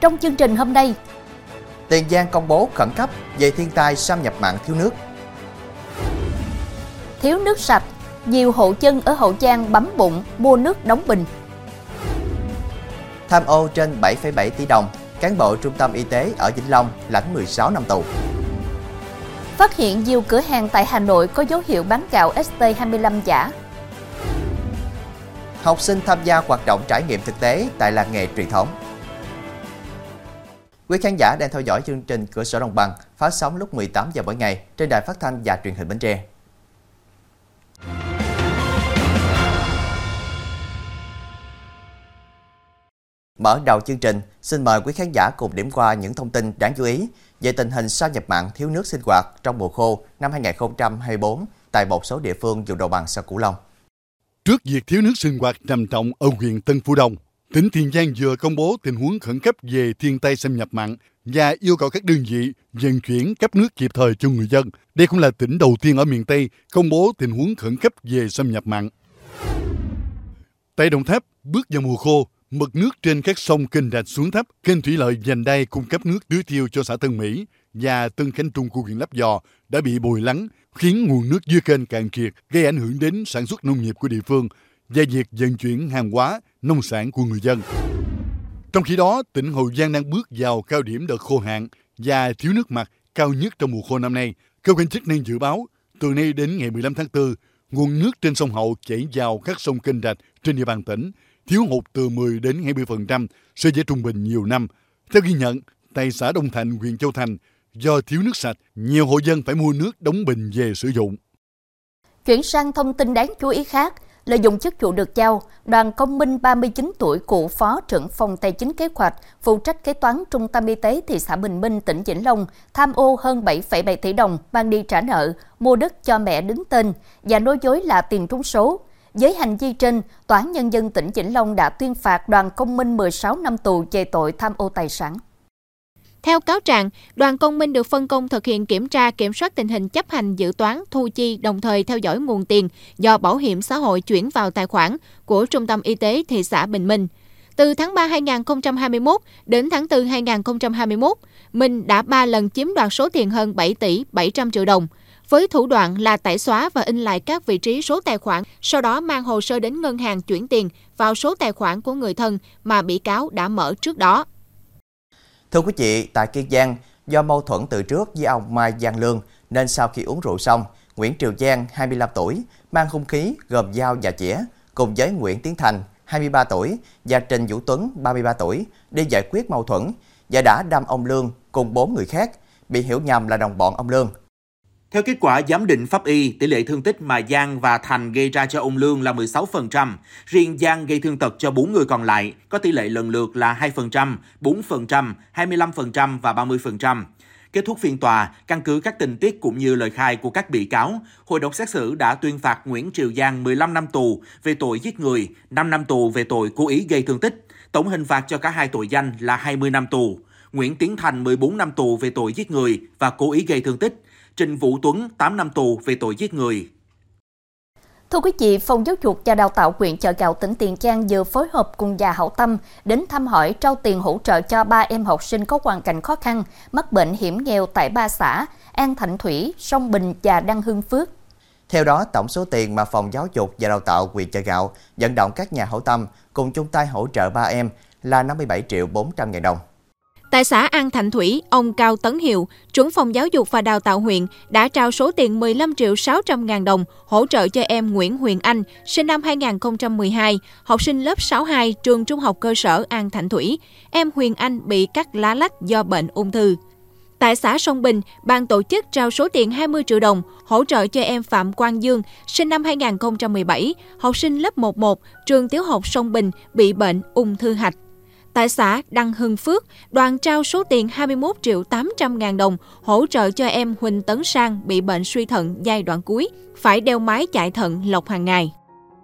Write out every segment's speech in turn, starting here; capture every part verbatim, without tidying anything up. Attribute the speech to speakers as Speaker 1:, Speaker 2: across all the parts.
Speaker 1: Trong chương trình hôm nay,
Speaker 2: Tiền Giang công bố khẩn cấp về thiên tai xâm nhập mặn thiếu nước.
Speaker 1: thiếu nước sạch, nhiều hộ dân ở Hậu Giang bấm bụng mua nước đóng bình.
Speaker 2: Tham ô trên bảy phẩy bảy tỷ đồng, cán bộ trung tâm y tế ở Vĩnh Long lãnh mười sáu năm tù.
Speaker 1: Phát hiện nhiều cửa hàng tại Hà Nội có dấu hiệu bán gạo ét tê hai mươi lăm giả.
Speaker 2: Học sinh tham gia hoạt động trải nghiệm thực tế tại làng nghề truyền thống. Quý khán giả đang theo dõi chương trình Cửa sổ Đồng bằng phát sóng lúc mười tám giờ mỗi ngày trên đài phát thanh và truyền hình Bến Tre. Mở đầu chương trình, xin mời quý khán giả cùng điểm qua những thông tin đáng chú ý về tình hình xâm nhập mặn thiếu nước sinh hoạt trong mùa khô năm hai nghìn không trăm hai mươi tư tại một số địa phương vùng đồng bằng sông Cửu Long.
Speaker 3: Trước việc thiếu nước sinh hoạt trầm trọng ở huyện Tân Phú Đông, tỉnh Tiền Giang vừa công bố tình huống khẩn cấp về thiên tai xâm nhập mặn và yêu cầu các đơn vị vận chuyển cấp nước kịp thời cho người dân. Đây cũng là tỉnh đầu tiên ở miền Tây công bố tình huống khẩn cấp về xâm nhập mặn. Tại Đồng Tháp, bước vào mùa khô, mực nước trên các sông kênh rạch xuống thấp, kênh thủy lợi Vành Đai cung cấp nước tưới tiêu cho xã Tân Mỹ và Tân Khánh Trung của huyện Lấp Vò đã bị bồi lắng, khiến nguồn nước dưới kênh cạn kiệt, gây ảnh hưởng đến sản xuất nông nghiệp của địa phương và việc vận chuyển hàng hóa, nông sản của người dân. Trong khi đó, tỉnh Hậu Giang đang bước vào cao điểm đợt khô hạn và thiếu nước mặt cao nhất trong mùa khô năm nay. Cơ quan chức năng dự báo, từ nay đến ngày mười lăm tháng tư, nguồn nước trên sông Hậu chảy vào các sông kênh rạch trên địa bàn tỉnh thiếu hụt từ mười đến hai mươi phần trăm so với trung bình nhiều năm. Theo ghi nhận, tại xã Đông Thạnh, huyện Châu Thành, do thiếu nước sạch, nhiều hộ dân phải mua nước đóng bình về sử dụng.
Speaker 1: Chuyển sang thông tin đáng chú ý khác, lợi dụng chức vụ được giao, Đoàn Công Minh ba mươi chín tuổi, cựu Phó trưởng phòng Tài chính Kế hoạch, phụ trách kế toán Trung tâm Y tế thị xã Bình Minh, tỉnh Vĩnh Long, tham ô hơn bảy phẩy bảy tỷ đồng mang đi trả nợ, mua đất cho mẹ đứng tên và nói dối là tiền trúng số. Với hành vi trên, Tòa án Nhân dân tỉnh Vĩnh Long đã tuyên phạt Đoàn Công Minh mười sáu năm tù về tội tham ô tài sản.
Speaker 4: Theo cáo trạng, Đoàn Công Minh được phân công thực hiện kiểm tra kiểm soát tình hình chấp hành dự toán, thu chi, đồng thời theo dõi nguồn tiền do Bảo hiểm xã hội chuyển vào tài khoản của Trung tâm Y tế thị xã Bình Minh. Từ tháng ba năm hai nghìn không trăm hai mươi mốt đến tháng tư năm hai nghìn không trăm hai mươi mốt, Minh đã ba lần chiếm đoạt số tiền hơn bảy tỷ bảy trăm triệu đồng. Với thủ đoạn là tẩy xóa và in lại các vị trí số tài khoản, sau đó mang hồ sơ đến ngân hàng chuyển tiền vào số tài khoản của người thân mà bị cáo đã mở trước đó.
Speaker 2: Thưa quý vị, tại Kiên Giang, do mâu thuẫn từ trước với ông Mai Giang Lương nên sau khi uống rượu xong, Nguyễn Triều Giang, hai mươi lăm tuổi, mang hung khí gồm dao và chĩa, cùng với Nguyễn Tiến Thành, hai mươi ba tuổi, và Trình Vũ Tuấn, ba mươi ba tuổi, đi giải quyết mâu thuẫn và đã đâm ông Lương cùng bốn người khác, bị hiểu nhầm là đồng bọn ông Lương.
Speaker 5: Theo kết quả giám định pháp y, tỷ lệ thương tích mà Giang và Thành gây ra cho ông Lương là mười sáu phần trăm. Riêng Giang gây thương tật cho bốn người còn lại có tỷ lệ lần lượt là hai phần trăm, bốn phần trăm, hai mươi lăm phần trăm và ba mươi phần trăm. Kết thúc phiên tòa, căn cứ các tình tiết cũng như lời khai của các bị cáo, Hội đồng xét xử đã tuyên phạt Nguyễn Triều Giang mười lăm năm tù về tội giết người, năm năm tù về tội cố ý gây thương tích. Tổng hình phạt cho cả hai tội danh là hai mươi năm tù. Nguyễn Tiến Thành mười bốn năm tù về tội giết người và cố ý gây thương tích. Trình Vũ Tuấn tám năm tù về tội giết người.
Speaker 1: Thưa quý vị, Phòng Giáo dục và Đào tạo huyện Chợ Gạo, tỉnh Tiền Giang vừa phối hợp cùng nhà hảo tâm đến thăm hỏi, trao tiền hỗ trợ cho ba em học sinh có hoàn cảnh khó khăn, mắc bệnh hiểm nghèo tại ba xã An Thạnh Thủy, Sông Bình và Đăng Hưng Phước.
Speaker 2: Theo đó, tổng số tiền mà Phòng Giáo dục và Đào tạo huyện Chợ Gạo vận động các nhà hảo tâm cùng chung tay hỗ trợ ba em là năm mươi bảy triệu bốn trăm ngàn đồng.
Speaker 4: Tại xã An Thạnh Thủy, ông Cao Tấn Hiệu, trưởng phòng giáo dục và đào tạo huyện, đã trao số tiền mười lăm triệu sáu trăm ngàn đồng hỗ trợ cho em Nguyễn Huyền Anh, sinh năm hai nghìn không trăm mười hai, học sinh lớp sáu hai, trường trung học cơ sở An Thạnh Thủy. Em Huyền Anh bị cắt lá lách do bệnh ung thư. Tại xã Sông Bình, ban tổ chức trao số tiền hai mươi triệu đồng hỗ trợ cho em Phạm Quang Dương, sinh năm hai nghìn không trăm mười bảy, học sinh lớp một một, trường tiểu học Sông Bình, bị bệnh ung thư hạch. Tại xã Đăng Hưng Phước, đoàn trao số tiền hai mươi mốt triệu tám trăm ngàn đồng hỗ trợ cho em Huỳnh Tấn Sang bị bệnh suy thận giai đoạn cuối, phải đeo máy chạy thận lọc hàng ngày.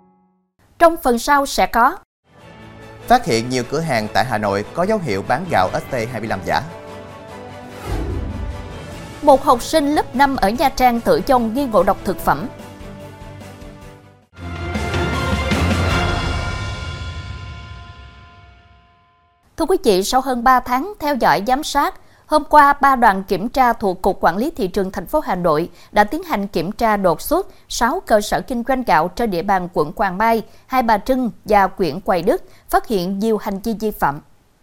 Speaker 1: Trong phần sau sẽ có:
Speaker 2: Phát hiện nhiều cửa hàng tại Hà Nội có dấu hiệu bán gạo ét tê hai mươi lăm giả.
Speaker 1: Một học sinh lớp năm ở Nha Trang tử vong nghi ngộ độc thực phẩm. Thưa quý vị, sau hơn ba tháng theo dõi giám sát, hôm qua, ba đoàn kiểm tra thuộc Cục Quản lý Thị trường thành phố Hà Nội đã tiến hành kiểm tra đột xuất sáu cơ sở kinh doanh gạo trên địa bàn quận Hoàng Mai, Hai Bà Trưng và huyện Hoài Đức, phát hiện nhiều hành vi vi phạm.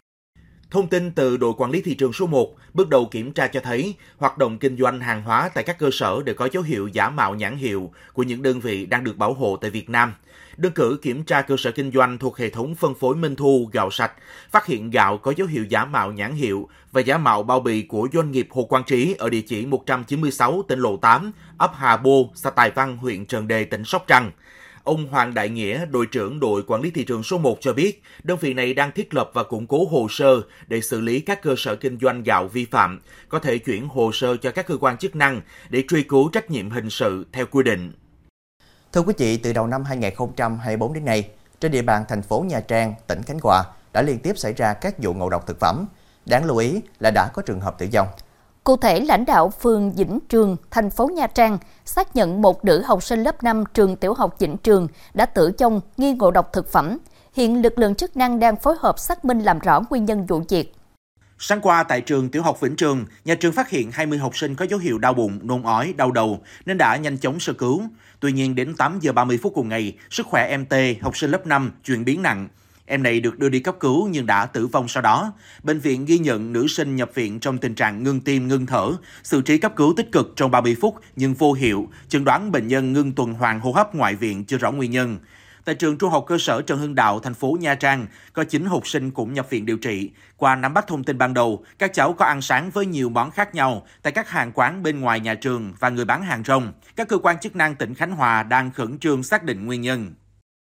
Speaker 5: Thông tin từ đội quản lý thị trường số một, bước đầu kiểm tra cho thấy hoạt động kinh doanh hàng hóa tại các cơ sở đều có dấu hiệu giả mạo nhãn hiệu của những đơn vị đang được bảo hộ tại Việt Nam. Đơn cử kiểm tra cơ sở kinh doanh thuộc hệ thống phân phối Minh Thu gạo sạch, phát hiện gạo có dấu hiệu giả mạo nhãn hiệu và giả mạo bao bì của doanh nghiệp Hồ Quang Trí ở địa chỉ một trăm chín mươi sáu tỉnh Lộ tám, ấp Hà Bô, xã Tài Văn, huyện Trần Đề, tỉnh Sóc Trăng. Ông Hoàng Đại Nghĩa, đội trưởng đội quản lý thị trường số một cho biết, đơn vị này đang thiết lập và củng cố hồ sơ để xử lý các cơ sở kinh doanh gạo vi phạm, có thể chuyển hồ sơ cho các cơ quan chức năng để truy cứu trách nhiệm hình sự theo quy định.
Speaker 2: Thưa quý vị, từ đầu năm hai nghìn không trăm hai mươi tư đến nay, trên địa bàn thành phố Nha Trang, tỉnh Khánh Hòa đã liên tiếp xảy ra các vụ ngộ độc thực phẩm. Đáng lưu ý là đã có trường hợp tử vong.
Speaker 1: Cụ thể, lãnh đạo phường Vĩnh Trường, thành phố Nha Trang xác nhận một nữ học sinh lớp năm trường tiểu học Vĩnh Trường đã tử vong nghi ngộ độc thực phẩm. Hiện lực lượng chức năng đang phối hợp xác minh làm rõ nguyên nhân vụ việc.
Speaker 5: Sáng qua tại trường tiểu học Vĩnh Trường, nhà trường phát hiện hai mươi học sinh có dấu hiệu đau bụng, nôn ói, đau đầu nên đã nhanh chóng sơ cứu. Tuy nhiên đến tám giờ ba mươi phút cùng ngày, sức khỏe em T, học sinh lớp năm, chuyển biến nặng. Em này được đưa đi cấp cứu nhưng đã tử vong sau đó. Bệnh viện ghi nhận nữ sinh nhập viện trong tình trạng ngưng tim, ngưng thở, xử trí cấp cứu tích cực trong ba mươi phút nhưng vô hiệu, chẩn đoán bệnh nhân ngưng tuần hoàn hô hấp ngoại viện chưa rõ nguyên nhân. Tại trường trung học cơ sở Trần Hưng Đạo, thành phố Nha Trang, có chín học sinh cũng nhập viện điều trị. Qua nắm bắt thông tin ban đầu, các cháu có ăn sáng với nhiều món khác nhau tại các hàng quán bên ngoài nhà trường và người bán hàng rong. Các cơ quan chức năng tỉnh Khánh Hòa đang khẩn trương xác định nguyên nhân.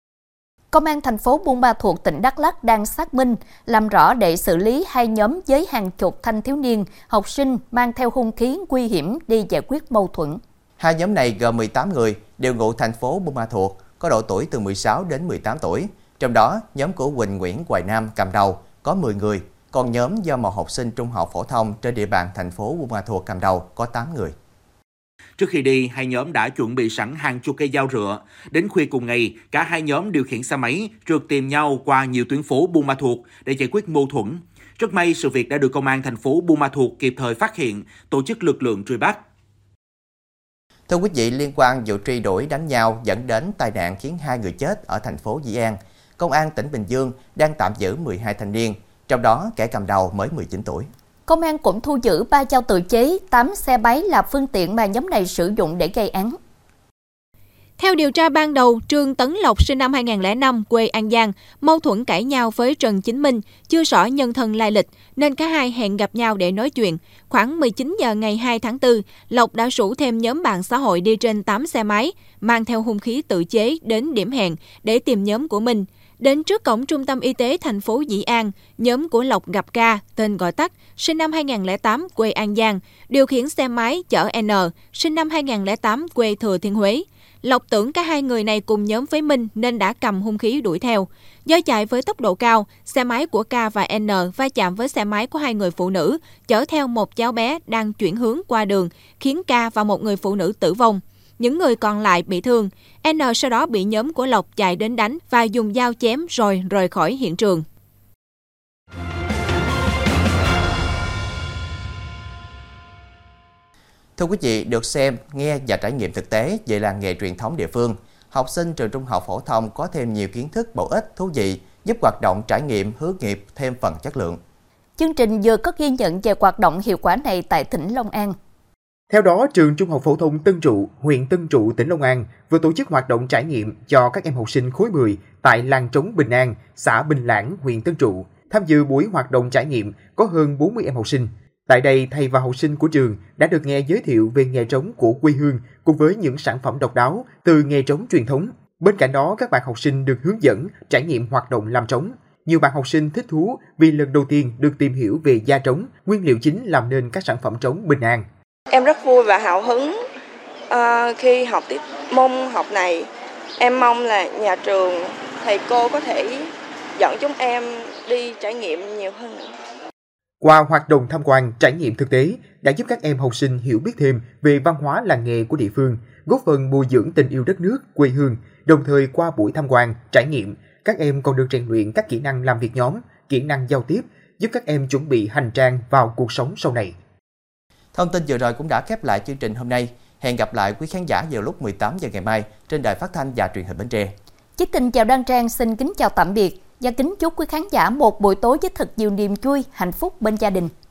Speaker 1: Công an thành phố Buôn Ma Thuột, tỉnh Đắk Lắk đang xác minh, làm rõ để xử lý hai nhóm với hàng chục thanh thiếu niên, học sinh mang theo hung khí nguy hiểm đi giải quyết mâu thuẫn.
Speaker 2: Hai nhóm này gồm mười tám người, đều ngụ thành phố Buôn Ma Thuột, có độ tuổi từ mười sáu đến mười tám tuổi. Trong đó, nhóm của Quỳnh Nguyễn Hoài Nam cầm đầu có mười người, còn nhóm do một học sinh trung học phổ thông trên địa bàn thành phố Buôn Ma Thuột cầm đầu có tám người.
Speaker 5: Trước khi đi, hai nhóm đã chuẩn bị sẵn hàng chục cây dao rựa. Đến khuya cùng ngày, cả hai nhóm điều khiển xe máy rượt tìm nhau qua nhiều tuyến phố Buôn Ma Thuột để giải quyết mâu thuẫn. Rất may, sự việc đã được công an thành phố Buôn Ma Thuột kịp thời phát hiện, tổ chức lực lượng truy bắt.
Speaker 2: Thưa quý vị, liên quan vụ truy đuổi đánh nhau dẫn đến tai nạn khiến hai người chết ở thành phố Dĩ An, Công an tỉnh Bình Dương đang tạm giữ mười hai thanh niên, trong đó kẻ cầm đầu mới mười chín tuổi.
Speaker 1: Công an cũng thu giữ ba dao tự chế, tám xe máy là phương tiện mà nhóm này sử dụng để gây án.
Speaker 4: Theo điều tra ban đầu, Trương Tấn Lộc sinh năm hai nghìn không trăm lẻ năm, quê An Giang, mâu thuẫn cãi nhau với Trần Chính Minh, chưa rõ nhân thân lai lịch, nên cả hai hẹn gặp nhau để nói chuyện. Khoảng mười chín giờ ngày hai tháng tư, Lộc đã rủ thêm nhóm bạn xã hội đi trên tám xe máy, mang theo hung khí tự chế đến điểm hẹn để tìm nhóm của Minh. Đến trước cổng trung tâm y tế thành phố Dĩ An, nhóm của Lộc gặp Ca, tên gọi tắt, sinh năm hai nghìn không trăm lẻ tám, quê An Giang, điều khiển xe máy chở N, sinh năm hai nghìn không trăm lẻ tám, quê Thừa Thiên Huế. Lộc tưởng cả hai người này cùng nhóm với Minh nên đã cầm hung khí đuổi theo. Do chạy với tốc độ cao, xe máy của K và N va chạm với xe máy của hai người phụ nữ, chở theo một cháu bé đang chuyển hướng qua đường, khiến K và một người phụ nữ tử vong. Những người còn lại bị thương. N sau đó bị nhóm của Lộc chạy đến đánh và dùng dao chém rồi rời khỏi hiện trường.
Speaker 2: Thưa quý vị, được xem, nghe và trải nghiệm thực tế về làng nghề truyền thống địa phương, học sinh trường trung học phổ thông có thêm nhiều kiến thức bổ ích, thú vị, giúp hoạt động trải nghiệm hướng nghiệp thêm phần chất lượng.
Speaker 1: Chương trình vừa có ghi nhận về hoạt động hiệu quả này tại tỉnh Long An.
Speaker 6: Theo đó, trường Trung học phổ thông Tân Trụ, huyện Tân Trụ, tỉnh Long An vừa tổ chức hoạt động trải nghiệm cho các em học sinh khối mười tại làng trống Bình An, xã Bình Lãng, huyện Tân Trụ. Tham dự buổi hoạt động trải nghiệm có hơn bốn mươi em học sinh. Tại đây, thầy và học sinh của trường đã được nghe giới thiệu về nghề trống của quê hương cùng với những sản phẩm độc đáo từ nghề trống truyền thống. Bên cạnh đó, các bạn học sinh được hướng dẫn trải nghiệm hoạt động làm trống. Nhiều bạn học sinh thích thú vì lần đầu tiên được tìm hiểu về da trống, nguyên liệu chính làm nên các sản phẩm trống Bình An.
Speaker 7: Em rất vui và hào hứng uh, khi học tiếp môn học này. Em mong là nhà trường, thầy cô có thể dẫn chúng em đi trải nghiệm nhiều hơn nữa.
Speaker 6: Qua hoạt động tham quan, trải nghiệm thực tế đã giúp các em học sinh hiểu biết thêm về văn hóa làng nghề của địa phương, góp phần bồi dưỡng tình yêu đất nước, quê hương. Đồng thời qua buổi tham quan, trải nghiệm, các em còn được rèn luyện các kỹ năng làm việc nhóm, kỹ năng giao tiếp, giúp các em chuẩn bị hành trang vào cuộc sống sau này.
Speaker 2: Thông tin vừa rồi cũng đã khép lại chương trình hôm nay. Hẹn gặp lại quý khán giả vào lúc mười tám giờ ngày mai trên đài phát thanh và truyền hình Bến Tre.
Speaker 1: Chí Tình chào Đăng Trang xin kính chào tạm biệt và kính chúc quý khán giả một buổi tối với thật nhiều niềm vui, hạnh phúc bên gia đình.